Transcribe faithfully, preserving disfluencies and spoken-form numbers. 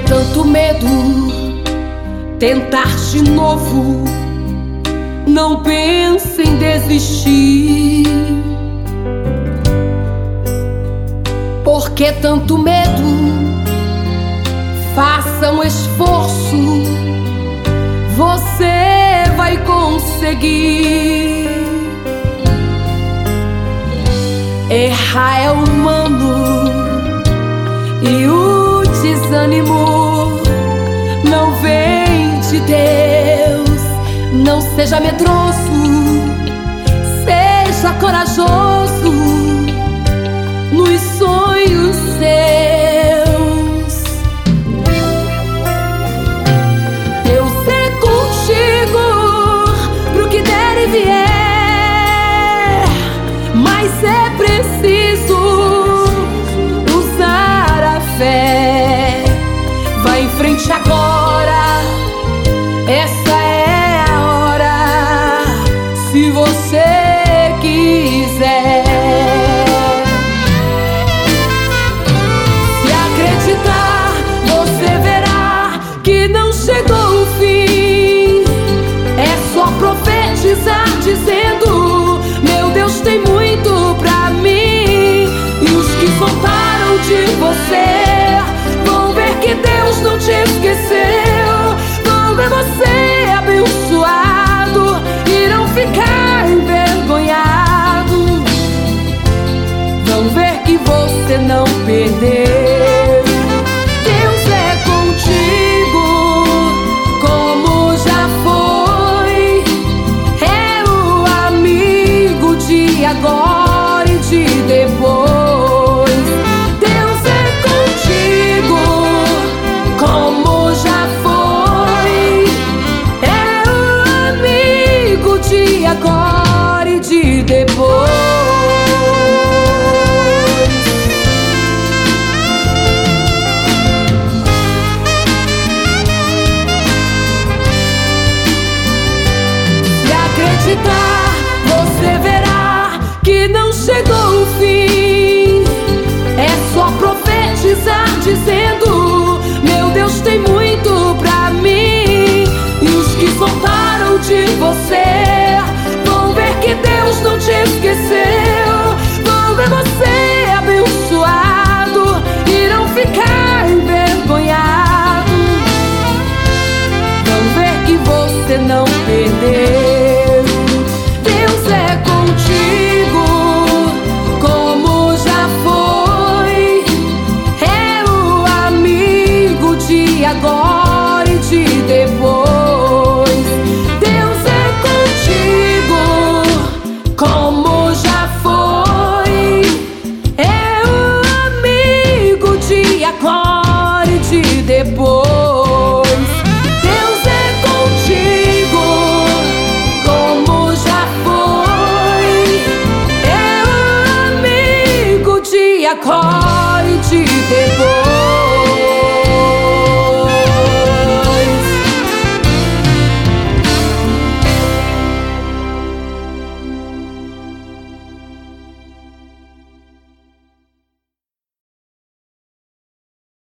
tanto medo tentar de novo? Não pense em desistir. Por que tanto medo? Faça um esforço, você vai conseguir. Errar é humano e o desânimo não vem de Deus. Não seja medroso, seja corajoso nos sonhos seus. Deus é contigo pro que der e vier, mas é preciso usar a fé. Vai em frente agora, essa é a hora, se você quiser. Se acreditar, você verá que não chegou o fim. É só profetizar dizendo: meu Deus tem muito pra mim. E os que soltaram de você vão ver que Deus não te esqueceu. Vão ver você abençoado, irão ficar envergonhados. Vão ver que você não perdeu. Deus é contigo, como já foi. É o amigo de agora e de depois. Deus é contigo, como já foi. É o amigo de agora e de depois. Se acreditar, você verá que não chegou o fim. É só profetizar dizendo: meu Deus tem muito pra mim. E os que soltaram de você vão ver que Deus não te esqueceu. Vão ver você abençoado, irão ficar envergonhados. Vão ver que você não perdeu. Deus é contigo, como já foi. É o amigo de agora e de depois. Deus é contigo, como já foi. É o amigo de agora e de depois. Deus é contigo, como já foi. É o amigo de agora